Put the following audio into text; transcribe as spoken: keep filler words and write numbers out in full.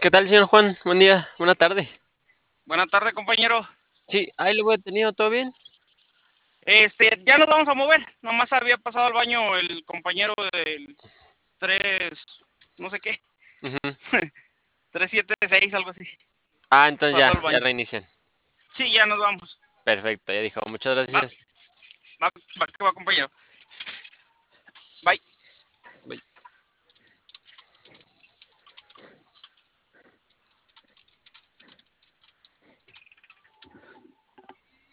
¿qué tal, señor Juan? Buen día, buena tarde. Buenas tardes, compañero. Sí, ahí lo he tenido, ¿todo bien? Este, ya nos vamos a mover. Nomás había pasado al baño el compañero del tres, no sé qué, Ujú. tres siete seis, algo así. Ah, entonces Pasó ya, al ya baño. reinician. Sí, ya nos vamos. Perfecto, ya dijo, muchas Va, gracias. va, va, que va, compañero. Bye.